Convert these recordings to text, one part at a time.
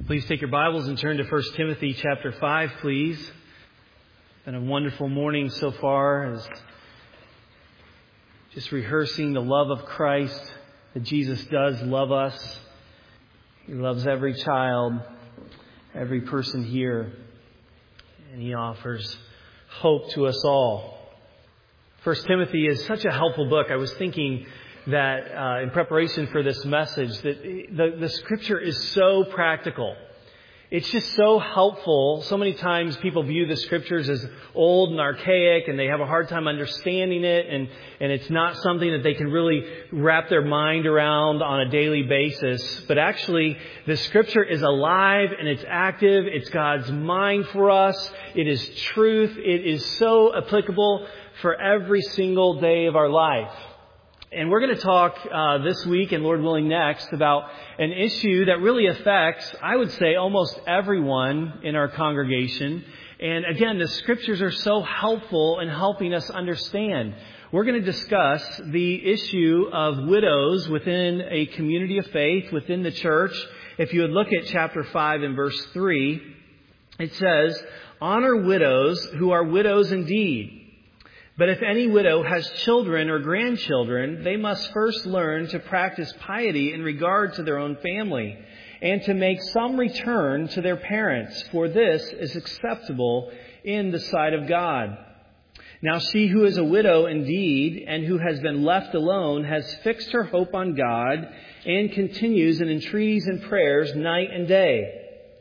Please take your Bibles and turn to 1 Timothy chapter 5, please. It's been a wonderful morning so far as just rehearsing the love of Christ, that Jesus does love us. He loves every child, every person here, and He offers hope to us all. 1 Timothy is such a helpful book. I was thinking that in preparation for this message, that the Scripture is so practical. It's just so helpful. So many times people view the Scriptures as old and archaic, and they have a hard time understanding it, and it's not something that they can really wrap their mind around on a daily basis. But actually, the Scripture is alive and it's active. It's God's mind for us. It is truth. It is so applicable for every single day of our life. And we're going to talk this week, and Lord willing next, about an issue that really affects, I would say, almost everyone in our congregation. And again, the Scriptures are so helpful in helping us understand. We're going to discuss the issue of widows within a community of faith, within the church. If you would look at chapter 5 and verse 3, it says, "Honor widows who are widows indeed. But if any widow has children or grandchildren, they must first learn to practice piety in regard to their own family, and to make some return to their parents, for this is acceptable in the sight of God. Now she who is a widow indeed, and who has been left alone, has fixed her hope on God, and continues in entreaties and prayers night and day.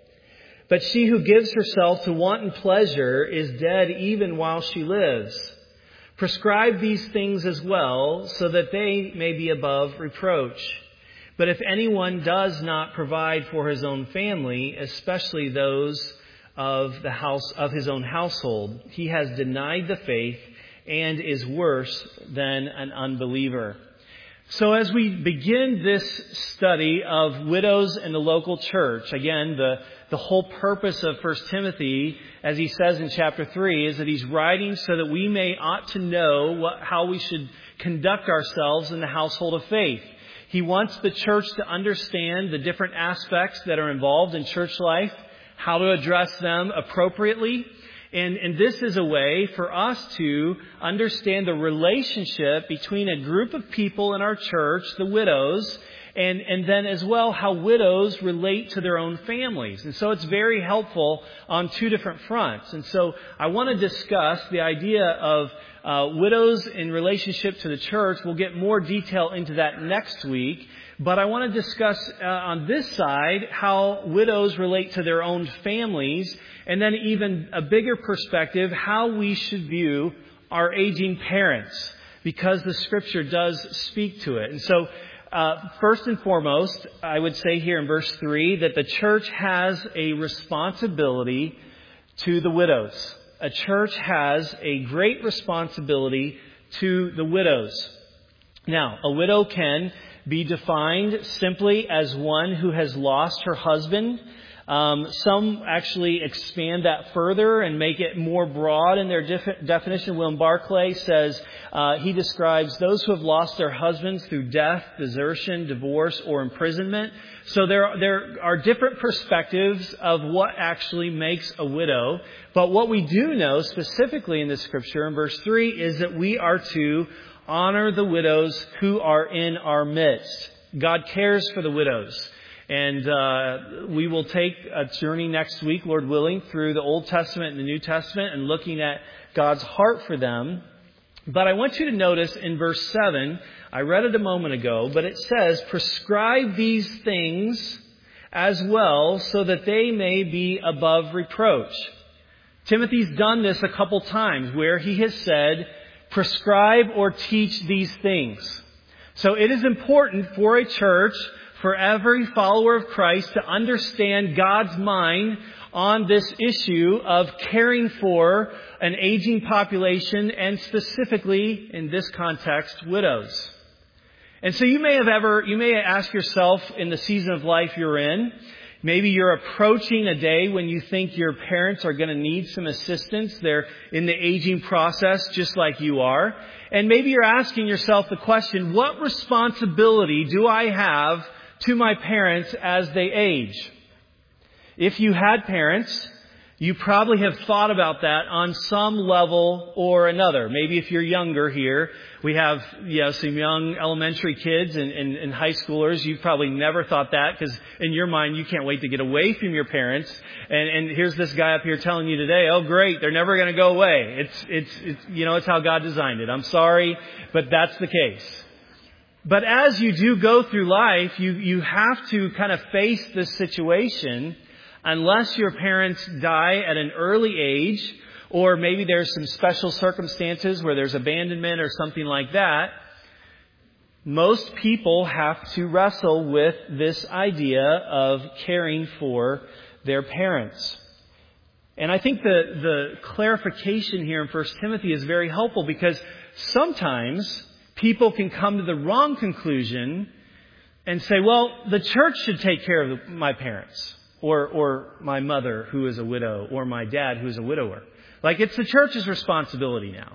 But she who gives herself to wanton pleasure is dead even while she lives. Prescribe these things as well, so that they may be above reproach. But if anyone does not provide for his own family, especially those of his own household, he has denied the faith and is worse than an unbeliever." So as we begin this study of widows in the local church, again, the whole purpose of 1 Timothy, as he says in chapter 3, is that he's writing so that we ought to know how we should conduct ourselves in the household of faith. He wants the church to understand the different aspects that are involved in church life, how to address them appropriately. And this is a way for us to understand the relationship between a group of people in our church, the widows, and then as well how widows relate to their own families. And so it's very helpful on two different fronts. And so I want to discuss the idea of widows in relationship to the church. We'll get more detail into that next week. But I want to discuss on this side how widows relate to their own families, and then even a bigger perspective, how we should view our aging parents, because the Scripture does speak to it. And so first and foremost, I would say here in verse 3 that the church has a responsibility to the widows. A church has a great responsibility to the widows. Now, a widow can be defined simply as one who has lost her husband. Some actually expand that further and make it more broad in their definition. William Barclay says he describes those who have lost their husbands through death, desertion, divorce, or imprisonment. So there are different perspectives of what actually makes a widow. But what we do know specifically in the Scripture in verse 3 is that we are to honor the widows who are in our midst. God cares for the widows. And we will take a journey next week, Lord willing, through the Old Testament and the New Testament and looking at God's heart for them. But I want you to notice in verse 7, I read it a moment ago, but it says, "Prescribe these things as well, so that they may be above reproach." Timothy's done this a couple times where he has said, prescribe or teach these things. So it is important for a church, for every follower of Christ, to understand God's mind on this issue of caring for an aging population, and specifically, in this context, widows. And so you may ask yourself in the season of life you're in, maybe you're approaching a day when you think your parents are going to need some assistance. They're in the aging process just like you are. And maybe you're asking yourself the question, what responsibility do I have to my parents as they age? If you had parents, you probably have thought about that on some level or another. Maybe if you're younger here, we have some young elementary kids and high schoolers. You've probably never thought that because in your mind you can't wait to get away from your parents. And here's this guy up here telling you today, oh great, they're never going to go away. It's how God designed it. I'm sorry, but that's the case. But as you do go through life, you have to kind of face this situation. Unless your parents die at an early age, or maybe there's some special circumstances where there's abandonment or something like that, most people have to wrestle with this idea of caring for their parents. And I think the clarification here in 1 Timothy is very helpful because sometimes people can come to the wrong conclusion and say, well, the church should take care of my parents. Or my mother who is a widow, or my dad who is a widower. Like it's the church's responsibility now.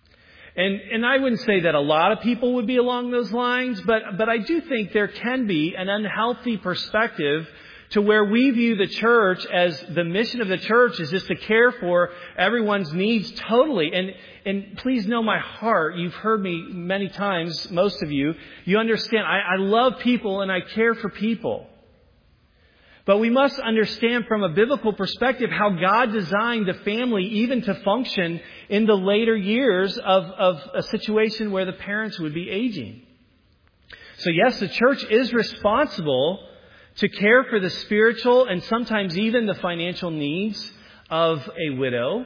And I wouldn't say that a lot of people would be along those lines, but I do think there can be an unhealthy perspective to where we view the church as the mission of the church is just to care for everyone's needs totally. And please know my heart. You've heard me many times, most of you. You understand, I love people and I care for people. But we must understand from a biblical perspective how God designed the family even to function in the later years of a situation where the parents would be aging. So yes, the church is responsible to care for the spiritual and sometimes even the financial needs of a widow.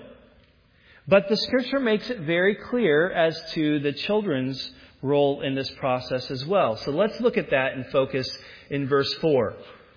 But the Scripture makes it very clear as to the children's role in this process as well. So let's look at that and focus in verse 4.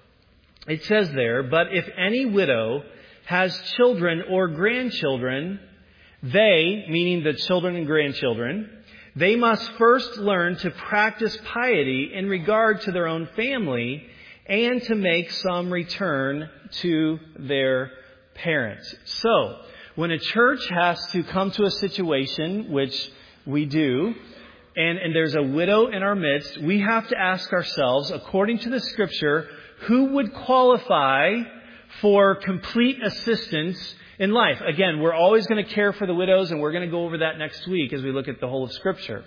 It says there, but if any widow has children or grandchildren, they, meaning the children and grandchildren, they must first learn to practice piety in regard to their own family and to make some return to their parents. So, when a church has to come to a situation, which we do, and there's a widow in our midst, we have to ask ourselves, according to the Scripture, who would qualify for complete assistance in life? Again, we're always going to care for the widows, and we're going to go over that next week as we look at the whole of Scripture.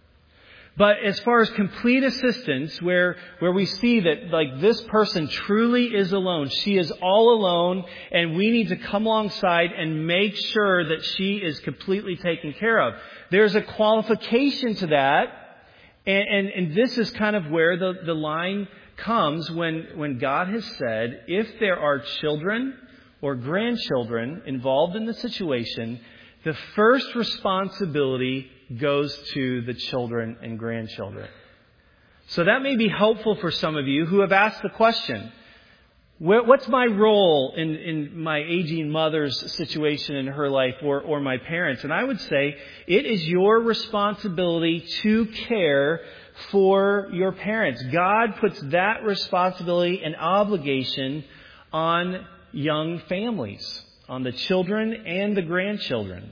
But as far as complete assistance, where we see that like this person truly is alone, she is all alone, and we need to come alongside and make sure that she is completely taken care of. There's a qualification to that, and this is kind of where the line comes when God has said, if there are children or grandchildren involved in the situation, the first responsibility goes to the children and grandchildren. So that may be helpful for some of you who have asked the question, what's my role in my aging mother's situation in her life or my parents? And I would say it is your responsibility to care for your parents. God puts that responsibility and obligation on young families, on the children and the grandchildren.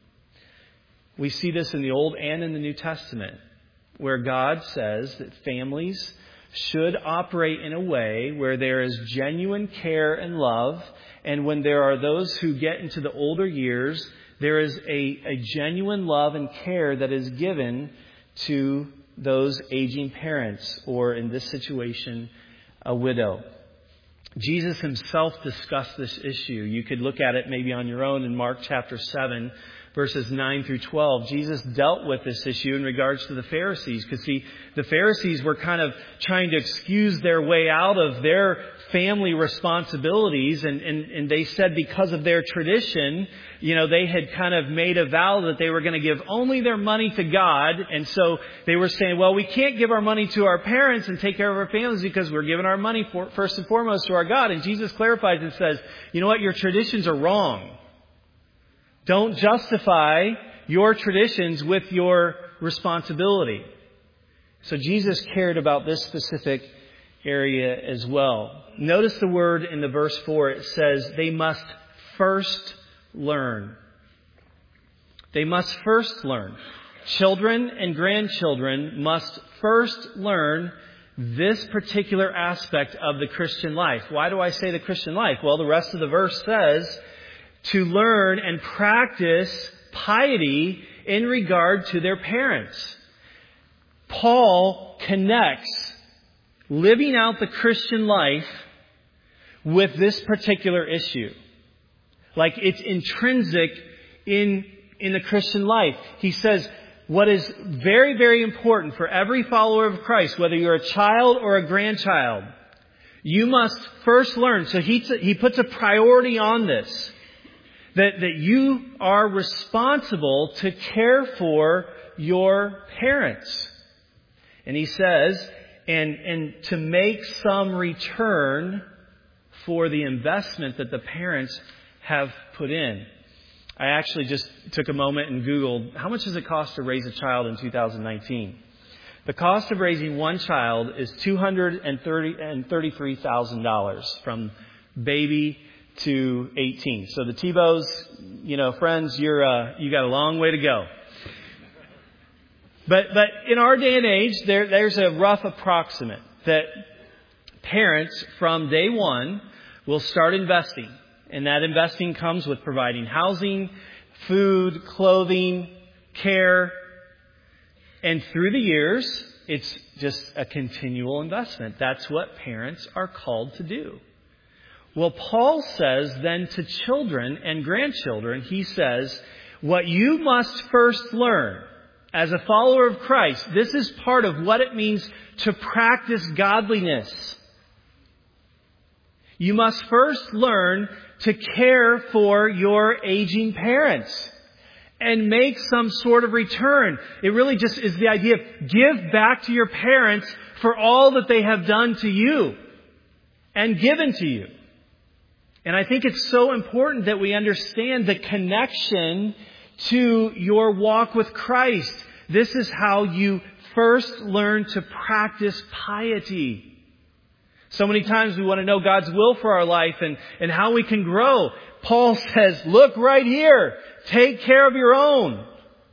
We see this in the Old and in the New Testament, where God says that families should operate in a way where there is genuine care and love, and when there are those who get into the older years, there is a genuine love and care that is given to those aging parents, or in this situation, a widow. Jesus himself discussed this issue. You could look at it maybe on your own in Mark chapter 7, verses 9 through 12. Jesus dealt with this issue in regards to the Pharisees. Because see, the Pharisees were kind of trying to excuse their way out of their family responsibilities. And they said because of their tradition, they had kind of made a vow that they were going to give only their money to God. And so they were saying, well, we can't give our money to our parents and take care of our families because we're giving our money first and foremost to our God. And Jesus clarifies and says, you know what? Your traditions are wrong. Don't justify your traditions with your responsibility. So Jesus cared about this specific area as well. Notice the word in the verse 4. It says they must first learn. They must first learn. Children and grandchildren must first learn this particular aspect of the Christian life. Why do I say the Christian life? Well, the rest of the verse says to learn and practice piety in regard to their parents. Paul connects living out the Christian life with this particular issue. Like it's intrinsic in the Christian life. He says, what is very, very important for every follower of Christ, whether you're a child or a grandchild, you must first learn. So he puts a priority on this, that you are responsible to care for your parents. And he says, and to make some return for the investment that the parents have put in. I actually just took a moment and Googled, how much does it cost to raise a child in 2019? The cost of raising one child is $233,000 from baby to 18. So the Tebows, friends, you got a long way to go. But in our day and age, there's a rough approximate that parents from day one will start investing. And that investing comes with providing housing, food, clothing, care. And through the years, it's just a continual investment. That's what parents are called to do. Well, Paul says then to children and grandchildren, he says, what you must first learn as a follower of Christ, this is part of what it means to practice godliness. You must first learn to care for your aging parents and make some sort of return. It really just is the idea of give back to your parents for all that they have done to you and given to you. And I think it's so important that we understand the connection to your walk with Christ. This is how you first learn to practice piety. So many times we want to know God's will for our life and how we can grow. Paul says, look right here. Take care of your own.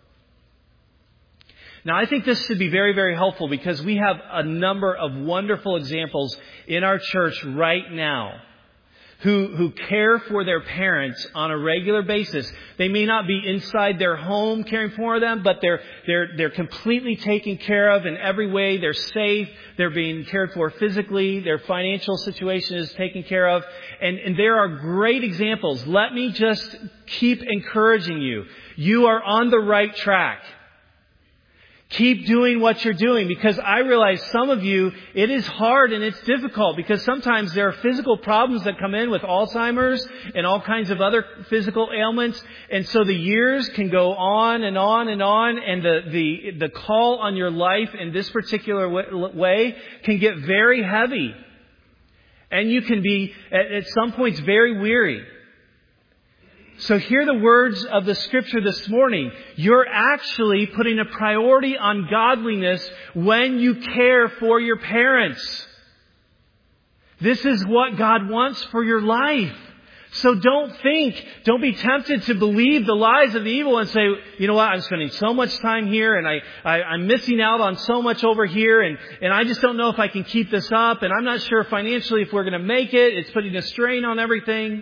Now, I think this should be very, very helpful because we have a number of wonderful examples in our church right now who care for their parents on a regular basis. They may not be inside their home caring for them, but they're completely taken care of in every way. They're safe. They're being cared for physically. Their financial situation is taken care of. And there are great examples. Let me just keep encouraging you. You are on the right track. Keep doing what you're doing, because I realize some of you, it is hard and it's difficult because sometimes there are physical problems that come in with Alzheimer's and all kinds of other physical ailments. And so the years can go on and on and on. And the call on your life in this particular way can get very heavy. And you can be at some points very weary. So hear the words of the Scripture this morning. You're actually putting a priority on godliness when you care for your parents. This is what God wants for your life. So don't be tempted to believe the lies of the evil and say, you know what, I'm spending so much time here and I'm missing out on so much over here and I just don't know if I can keep this up and I'm not sure financially if we're going to make it. It's putting a strain on everything.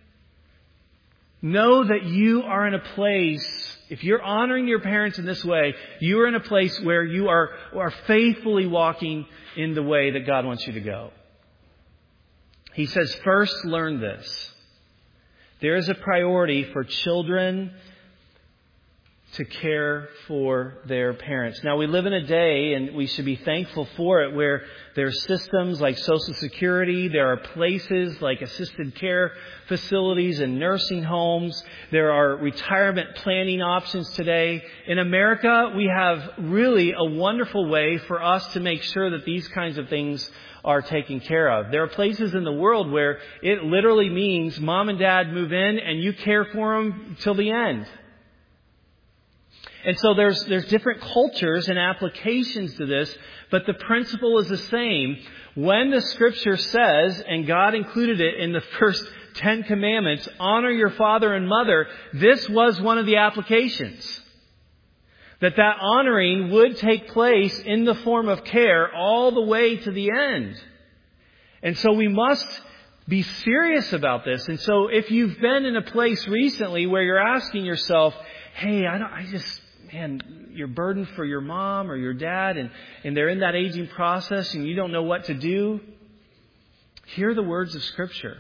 Know that you are in a place, if you're honoring your parents in this way, you are in a place where you are faithfully walking in the way that God wants you to go. He says, first learn this. There is a priority for children to care for their parents. Now, we live in a day, and we should be thankful for it, where there are systems like Social Security. There are places like assisted care facilities and nursing homes. There are retirement planning options today. In America, we have really a wonderful way for us to make sure that these kinds of things are taken care of. There are places in the world where it literally means mom and dad move in and you care for them till the end. And so there's different cultures and applications to this, but the principle is the same. When the Scripture says, and God included it in the first 10 commandments, honor your father and mother, this was one of the applications. That honoring would take place in the form of care all the way to the end. And so we must be serious about this. And so if you've been in a place recently where you're asking yourself, hey, you're burdened for your mom or your dad and they're in that aging process and you don't know what to do, hear the words of Scripture.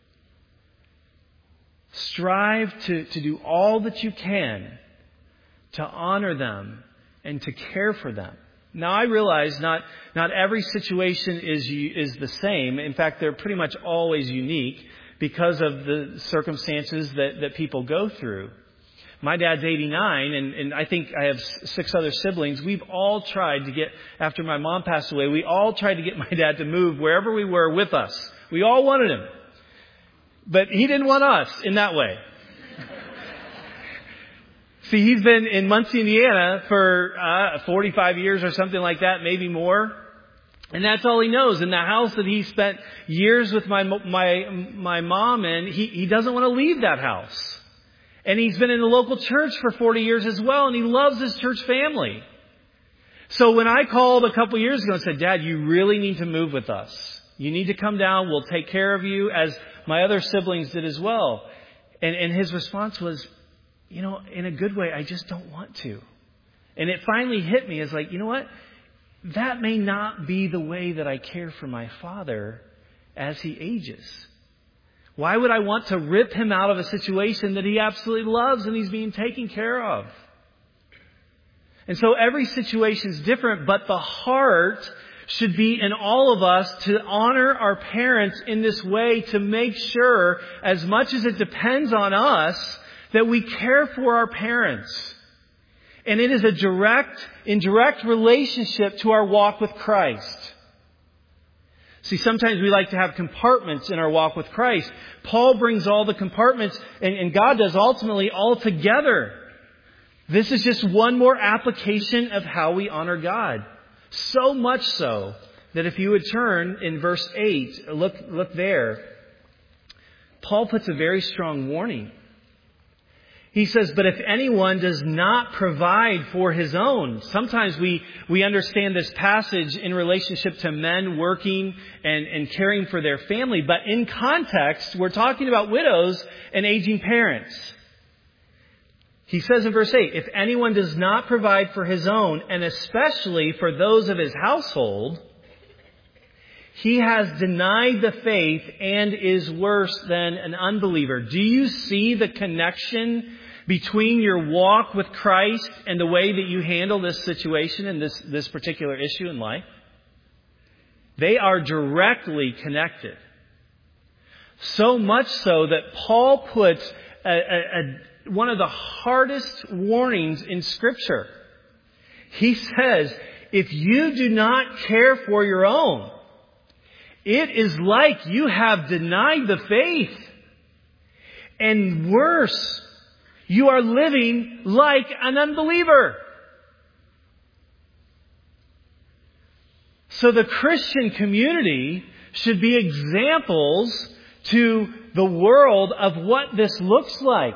Strive to do all that you can to honor them and to care for them. Now, I realize not every situation is the same. In fact, they're pretty much always unique because of the circumstances that people go through. My dad's 89, and I think I have 6 other siblings. We've all tried to get, after my mom passed away, we all tried to get my dad to move wherever we were with us. We all wanted him. But he didn't want us in that way. See, he's been in Muncie, Indiana for 45 years or something like that, maybe more. And that's all he knows. In the house that he spent years with my mom in, he doesn't want to leave that house. And he's been in the local church for 40 years as well, and he loves his church family. So when I called a couple years ago and said, Dad, you really need to move with us. You need to come down. We'll take care of you, as my other siblings did as well. And his response was, in a good way, I just don't want to. And it finally hit me as like, you know what? That may not be the way that I care for my father as he ages. Why would I want to rip him out of a situation that he absolutely loves and he's being taken care of? And so every situation is different, but the heart should be in all of us to honor our parents in this way, to make sure, as much as it depends on us, that we care for our parents. And it is in direct relationship to our walk with Christ. See, sometimes we like to have compartments in our walk with Christ. Paul brings all the compartments, and God does ultimately all together. This is just one more application of how we honor God. So much so that if you would turn in verse 8, look there. Paul puts a very strong warning. He says, but if anyone does not provide for his own. Sometimes we understand this passage in relationship to men working and caring for their family. But in context, we're talking about widows and aging parents. He says in verse 8, if anyone does not provide for his own, and especially for those of his household, he has denied the faith and is worse than an unbeliever. Do you see the connection between your walk with Christ and the way that you handle this situation and this particular issue in life? They are directly connected. So much so that Paul puts one of the hardest warnings in Scripture. He says, if you do not care for your own, it is like you have denied the faith. And worse, you are living like an unbeliever. So the Christian community should be examples to the world of what this looks like.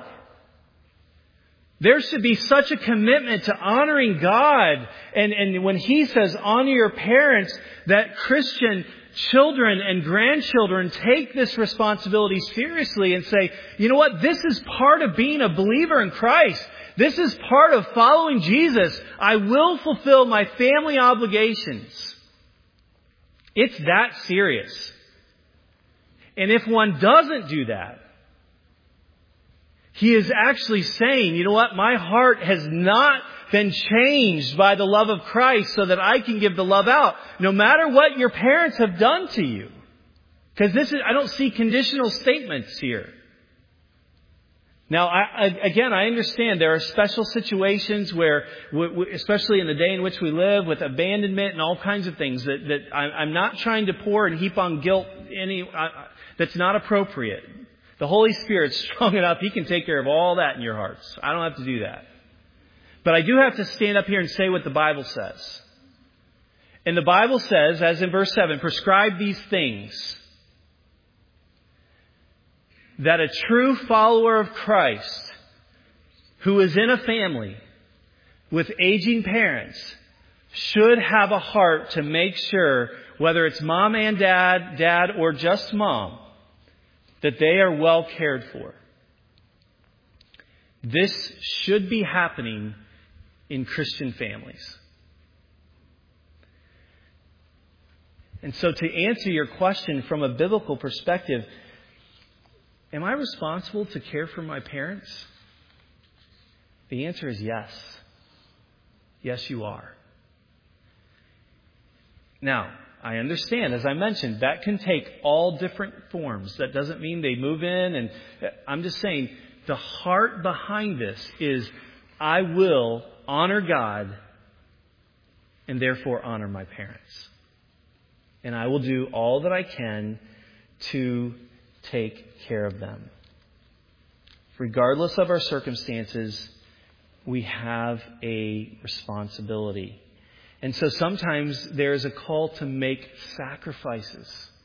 There should be such a commitment to honoring God. And when he says honor your parents, that Christian children and grandchildren take this responsibility seriously and say, you know what? This is part of being a believer in Christ. This is part of following Jesus. I will fulfill my family obligations. It's that serious. And if one doesn't do that, he is actually saying, you know what? My heart has not been changed by the love of Christ so that I can give the love out, no matter what your parents have done to you. Because I don't see conditional statements here. Now, I understand there are special situations where, especially in the day in which we live, with abandonment and all kinds of things, that I'm not trying to pour and heap on guilt that's not appropriate. The Holy Spirit's strong enough, He can take care of all that in your hearts. I don't have to do that. But I do have to stand up here and say what the Bible says. And the Bible says, as in verse 7, prescribe these things, that a true follower of Christ who is in a family with aging parents should have a heart to make sure, whether it's mom and dad, or just mom, that they are well cared for. This should be happening in Christian families. And so to answer your question from a biblical perspective, am I responsible to care for my parents? The answer is yes. Yes, you are. Now, I understand, as I mentioned, that can take all different forms. That doesn't mean they move in. And I'm just saying the heart behind this is I will honor God and therefore honor my parents. And I will do all that I can to take care of them. Regardless of our circumstances, we have a responsibility. And so sometimes there's a call to make sacrifices.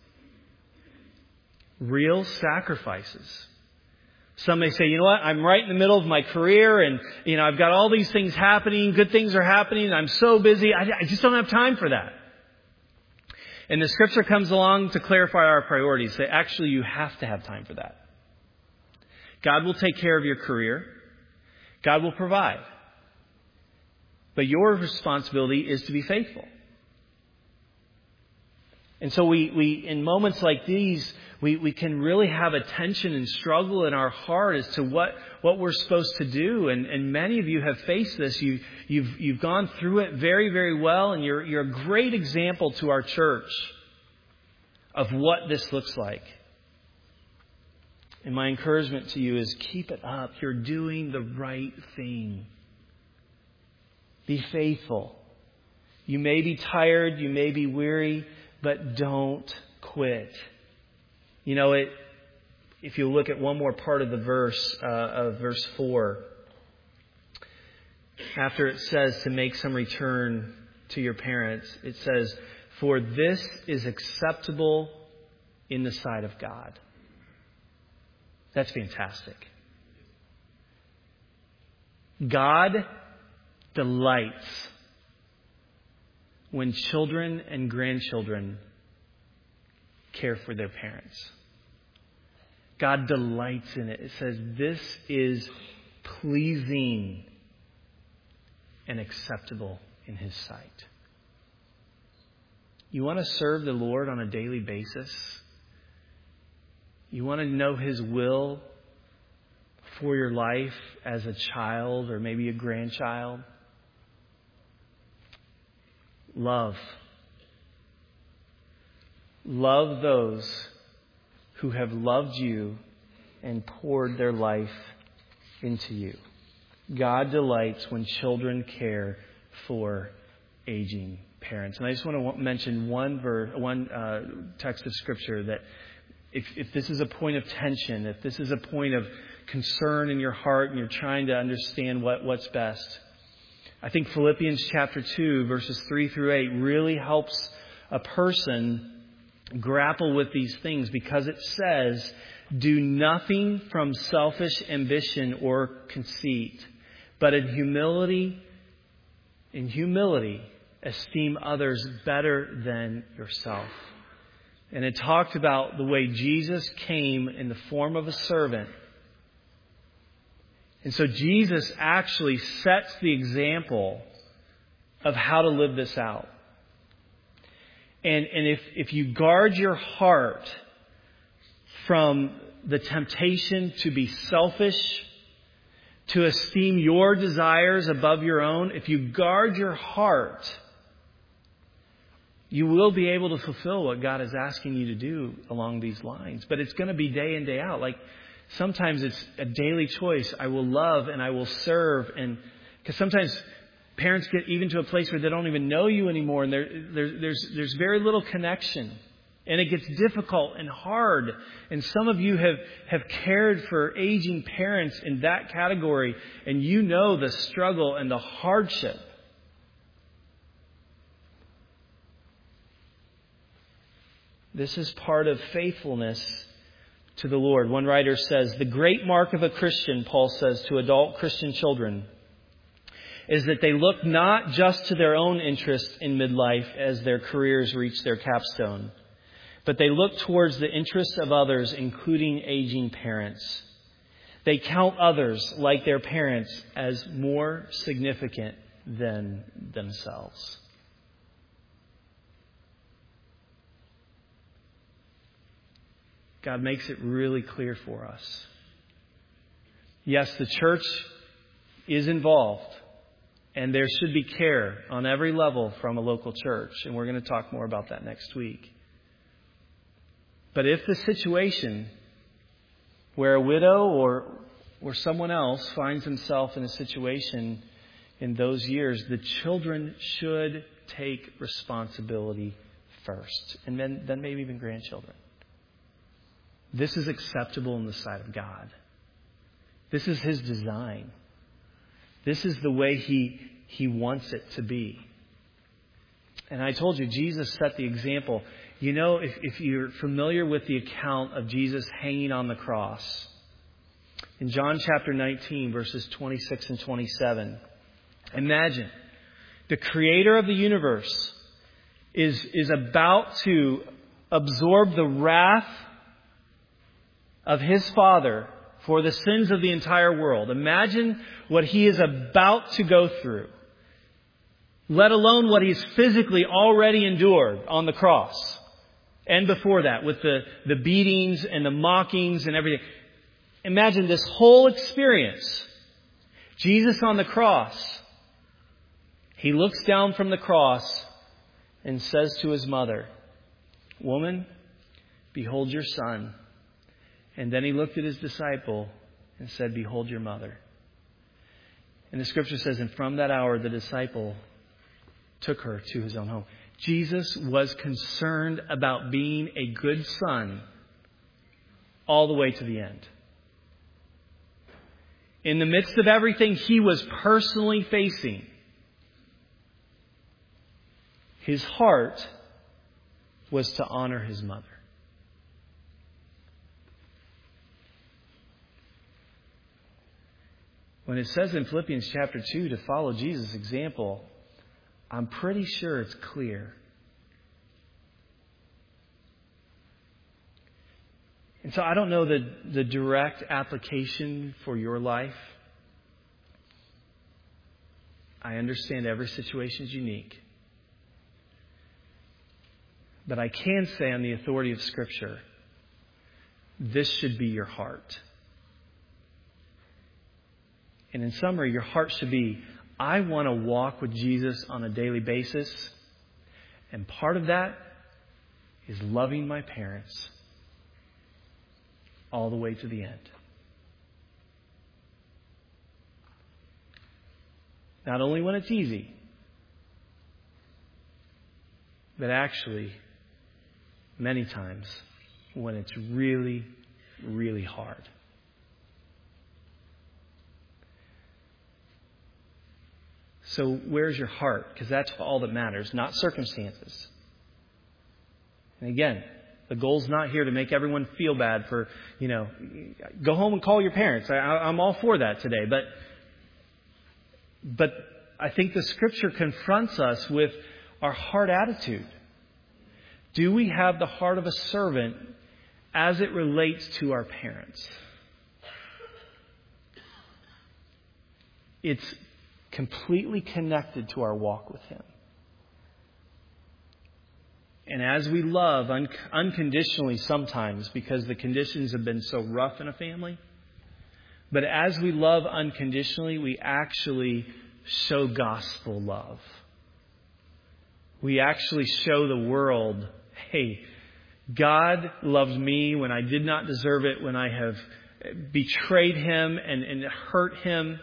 Real sacrifices. Some may say, you know what, I'm right in the middle of my career and, I've got all these things happening, good things are happening, I'm so busy, I just don't have time for that. And the Scripture comes along to clarify our priorities. Say, actually, you have to have time for that. God will take care of your career. God will provide. But your responsibility is to be faithful. And so we in moments like these, we can really have a tension and struggle in our heart as to what we're supposed to do. And many of you have faced this. You've gone through it very, very well. And you're a great example to our church of what this looks like. And my encouragement to you is keep it up. You're doing the right thing. Be faithful. You may be tired, you may be weary, but don't quit. If you look at one more part of the verse, of verse 4, after it says to make some return to your parents, it says, for this is acceptable in the sight of God. That's fantastic. God delights when children and grandchildren care for their parents. God delights in it. It says this is pleasing and acceptable in His sight. You want to serve the Lord on a daily basis? You want to know His will for your life as a child or maybe a grandchild? Love. Love those who have loved you and poured their life into you. God delights when children care for aging parents. And I just want to mention one text of Scripture that if this is a point of tension, if this is a point of concern in your heart and you're trying to understand what's best, I think Philippians chapter 2, verses 3 through 8 really helps a person grapple with these things, because it says, do nothing from selfish ambition or conceit, but in humility, esteem others better than yourself. And it talked about the way Jesus came in the form of a servant. And so Jesus actually sets the example of how to live this out. And if you guard your heart from the temptation to be selfish, to esteem your desires above your own, if you guard your heart, you will be able to fulfill what God is asking you to do along these lines. But it's going to be day in, day out. Like sometimes it's a daily choice. I will love and I will serve. And because sometimes parents get even to a place where they don't even know you anymore, and there's very little connection. And it gets difficult and hard. And some of you have cared for aging parents in that category, and you know the struggle and the hardship. This is part of faithfulness to the Lord. One writer says, the great mark of a Christian, Paul says, to adult Christian children, is that they look not just to their own interest in midlife as their careers reach their capstone, but they look towards the interests of others, including aging parents. They count others, like their parents, as more significant than themselves. God makes it really clear for us. Yes, the church is involved, and there should be care on every level from a local church, and we're going to talk more about that next week. But if the situation where a widow or someone else finds himself in a situation in those years, the children should take responsibility first, and then maybe even grandchildren. This is acceptable in the sight of God. This is His design. This is the way He wants it to be. And I told you, Jesus set the example. You know, if you're familiar with the account of Jesus hanging on the cross, in John chapter 19, verses 26 and 27, imagine the Creator of the universe is about to absorb the wrath of His Father for the sins of the entire world. Imagine what He is about to go through, let alone what He's physically already endured on the cross. And before that, with the beatings and the mockings and everything. Imagine this whole experience. Jesus on the cross. He looks down from the cross and says to His mother, "Woman, behold your son." And then He looked at His disciple and said, "Behold your mother." And the Scripture says, and from that hour the disciple took her to his own home. Jesus was concerned about being a good son all the way to the end. In the midst of everything He was personally facing, His heart was to honor His mother. When it says in Philippians chapter 2 to follow Jesus' example, I'm pretty sure it's clear. And so I don't know the direct application for your life. I understand every situation is unique. But I can say on the authority of Scripture, this should be your heart. And in summary, your heart should be, I want to walk with Jesus on a daily basis. And part of that is loving my parents all the way to the end. Not only when it's easy, but actually many times when it's really, really hard. So where's your heart? Because that's all that matters, not circumstances. And again, the goal's not here to make everyone feel bad for, go home and call your parents. I'm all for that today. But I think the Scripture confronts us with our heart attitude. Do we have the heart of a servant as it relates to our parents? It's completely connected to our walk with Him. And as we love unconditionally sometimes because the conditions have been so rough in a family, but as we love unconditionally, we actually show gospel love. We actually show the world, hey, God loved me when I did not deserve it, when I have betrayed Him and hurt Him.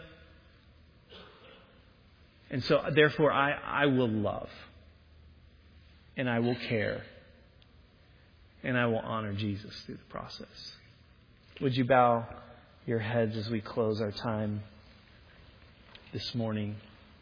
And so, therefore, I will love. And I will care. And I will honor Jesus through the process. Would you bow your heads as we close our time this morning?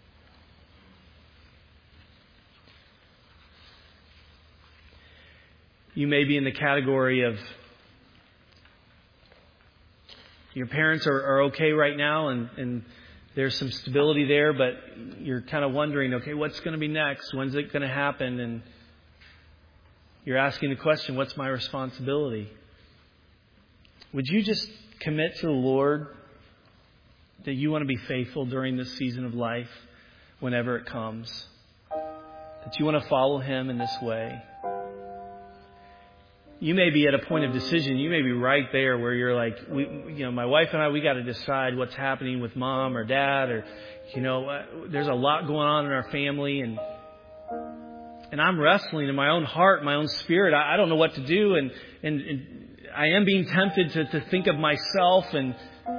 You may be in the category of your parents are okay right now and there's some stability there, but you're kind of wondering, okay, what's going to be next? When's it going to happen? And you're asking the question, what's my responsibility? Would you just commit to the Lord that you want to be faithful during this season of life, whenever it comes? That you want to follow Him in this way? You may be at a point of decision. You may be right there where you're like, my wife and I, we got to decide what's happening with mom or dad, or, there's a lot going on in our family, and I'm wrestling in my own heart, my own spirit. I don't know what to do, and I am being tempted to think of myself. And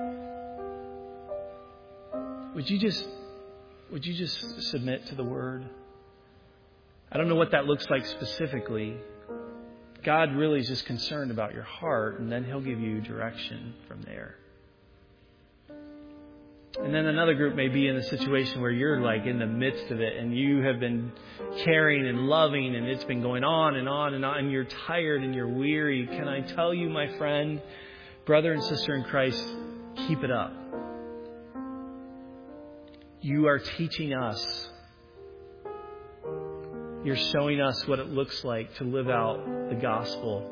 would you just submit to the Word? I don't know what that looks like specifically. God really is just concerned about your heart, and then He'll give you direction from there. And then another group may be in a situation where you're like in the midst of it, and you have been caring and loving, and it's been going on and on and on, and you're tired and you're weary. Can I tell you, my friend, brother and sister in Christ, keep it up. You are teaching us. You're showing us what it looks like to live out the gospel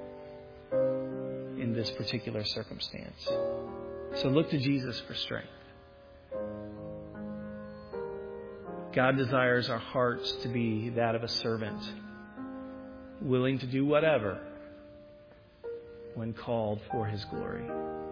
in this particular circumstance. So look to Jesus for strength. God desires our hearts to be that of a servant, willing to do whatever when called for His glory.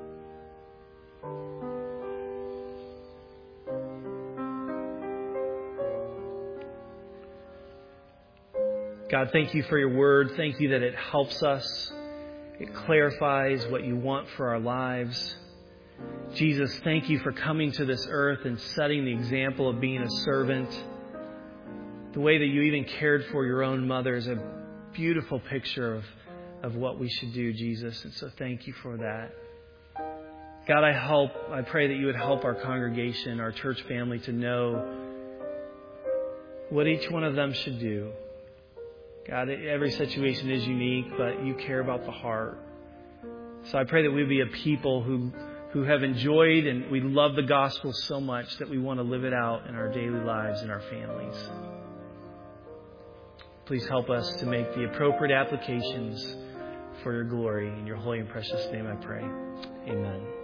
God, thank You for Your Word. Thank You that it helps us. It clarifies what You want for our lives. Jesus, thank You for coming to this earth and setting the example of being a servant. The way that You even cared for Your own mother is a beautiful picture of what we should do, Jesus. And so thank You for that. God, I pray that You would help our congregation, our church family, to know what each one of them should do. God, every situation is unique, but You care about the heart. So I pray that we'd be a people who have enjoyed and we love the gospel so much that we want to live it out in our daily lives and our families. Please help us to make the appropriate applications for Your glory. In Your holy and precious name I pray. Amen.